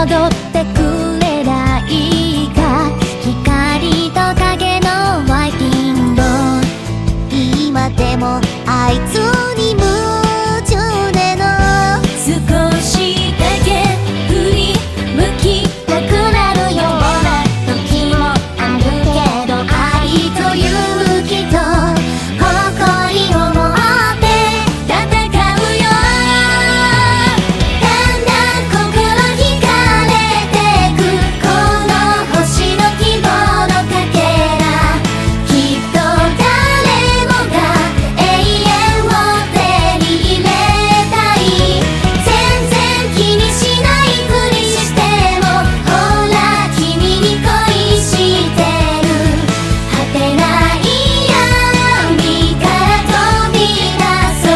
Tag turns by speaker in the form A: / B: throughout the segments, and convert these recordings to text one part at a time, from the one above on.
A: 戻ってくれないか、光と影のワイキンド、今でもあいつに夢中での、少しだけ振り向きたくなるような時もあるけど、愛と勇気と誇りを持って戦うよ。だんだん心惹かれてくこの星の希望のかけら、きっと誰もが永遠を手に入れたい。全然気にしないふりしても、ほら君に恋してる。果てない闇から飛び出そう。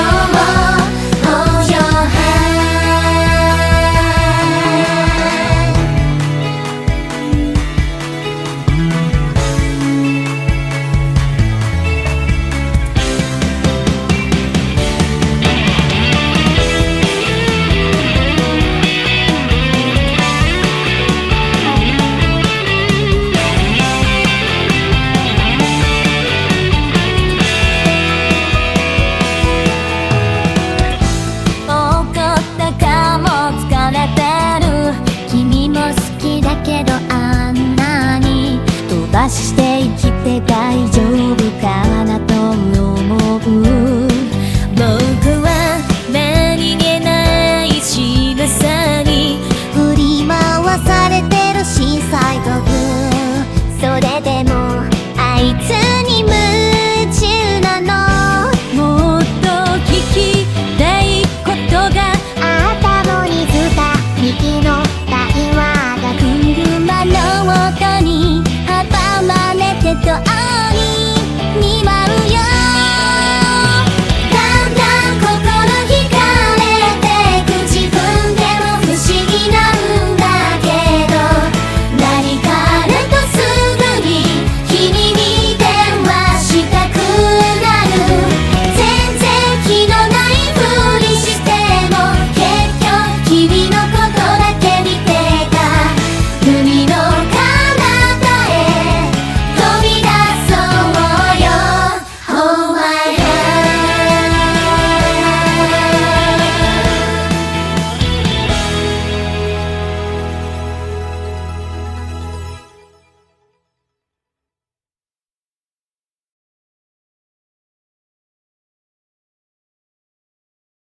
A: Hold your hand。 怒ったかも疲れてる。君も好きだけどあんなに飛ばして生きて大丈夫かなと思う。